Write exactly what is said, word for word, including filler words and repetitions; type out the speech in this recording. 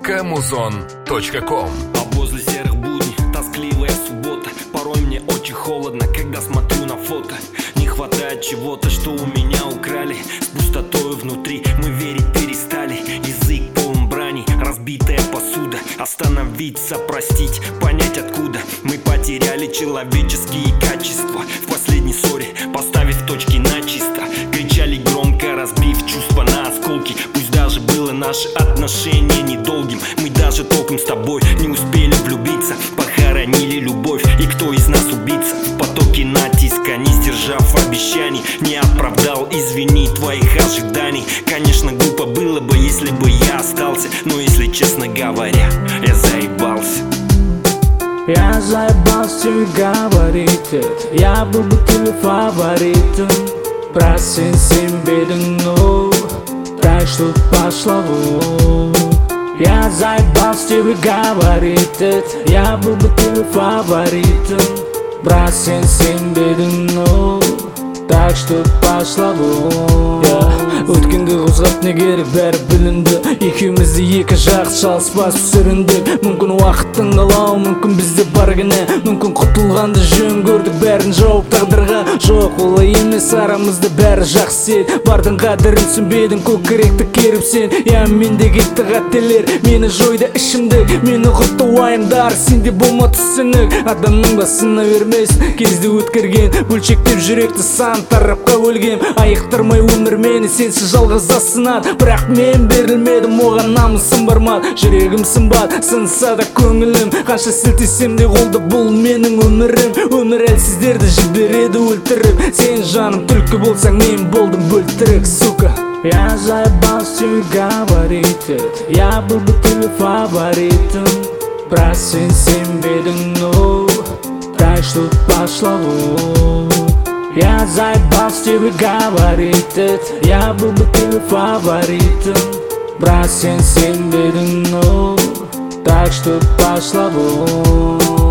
камузон точка ком. А возле серых будней тоскливая суббота. Порой мне очень холодно, когда смотрю на фото. Не хватает чего-то, что у меня украли. С пустотою внутри мы верить перестали. Язык полон брани, разбитая посуда. Остановиться, простить, понять откуда. Мы потеряли человеческие качества. В последней ссоре, поставив точки начисто, кричали громко, разбив чувства на осколки. Пусть даже было наше отношение недолгим, мы даже толком с тобой не успели влюбиться. Похоронили любовь, и кто из нас убийца? В потоке натиска, не сдержав обещаний, не оправдал, извини, твоих ожиданий. Конечно, глупо было бы, если бы я остался, но если честно говоря, я заебался. Я заебался тебе говорить это. Я был бы твоим фаворитом. Просин симбеден, ну так что пошла вон. Я заебался тебе говорить это. Я был бы твоим фаворитом. Просин симбеден, ну так что пошла вон. Өткенді қозғап не керек бәрі білінді. Екеумізді екі жақ шалыс басып сүріндік. Мүмкін уақыттың қалауы, мүмкін бізде бар кінә. Мүмкін құтылғанды жөн көрдік, бәрін жауып тағдырға. Жоқ, олай емес, арамызда бәрі жақсы еді. Бардың қадірін түсінбедің, көкіректі керіп сен. Я менде кетті қателер, мені жойды ішімдік. Мені құртты уайымдар, сенде болма түсінік. Адамның басына бермесін, кезді өткерген. Бөлшектеп жүректі сан тарапқа бөлгем. Айықтырмай өмір мені, сенсіз жалғыз асынат. Бірақ мен берілмедім, оған намысым бармад. Жүрегім сынбад, сынса да көңілім. Қанша сілтесем де қолды, бұл менің өмірім. Өмір әлсіздерді жібереді өлтіріп. Сен жаным түлкі болсаң, мен болдым бөлтірік, сука. Я заебался тебе говорить это. Я был бы твоим фаворитом. Просин симбеден, ну так что пошла вон. Я заебался тебе говорить это. Я был бы твоим фаворитом. Просин симбеден, ну так что пошла вон.